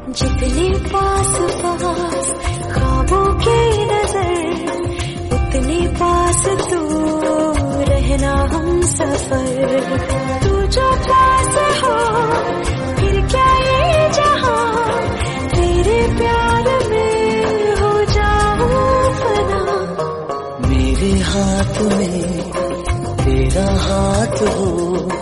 जितने पास पास ख्वाबों की नजर, उतने पास तू रहना हम सफर। तू जो पास हो फिर क्या ये जहां, तेरे प्यार में हो जाऊं फना। मेरे हाथ में तेरा हाथ हो,